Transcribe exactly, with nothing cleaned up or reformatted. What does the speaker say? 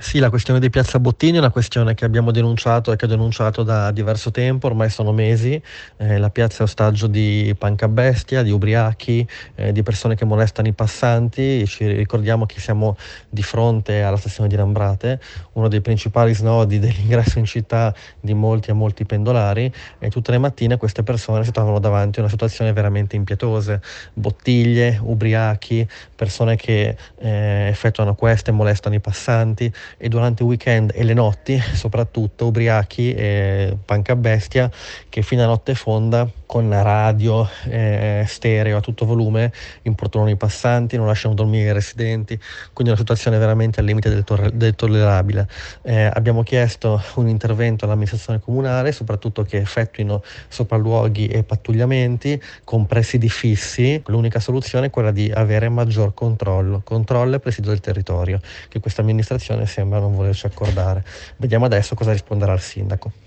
Sì, la questione di Piazza Bottini è una questione che abbiamo denunciato e che ho denunciato da diverso tempo, ormai sono mesi. Eh, la piazza è ostaggio di pancabestia, di ubriachi, eh, di persone che molestano i passanti. Ci ricordiamo che siamo di fronte alla stazione di Lambrate, uno dei principali snodi dell'ingresso in città di molti e molti pendolari, e tutte le mattine queste persone si trovano davanti a una situazione veramente impietose: bottiglie, ubriachi, persone che eh, effettuano queste, molestano i passanti, e durante il weekend e le notti soprattutto ubriachi e pancabestia che fino a notte fonda con radio, eh, stereo a tutto volume importunano i passanti, non lasciano dormire i residenti, quindi è una situazione veramente al limite del, torre- del tollerabile. Eh, abbiamo chiesto un intervento all'amministrazione comunale, soprattutto che effettuino sopralluoghi e pattugliamenti con presidi fissi. L'unica soluzione è quella di avere maggior controllo, controllo e presidio del territorio, che questa amministrazione sembra non volerci accordare. Vediamo adesso cosa risponderà il sindaco.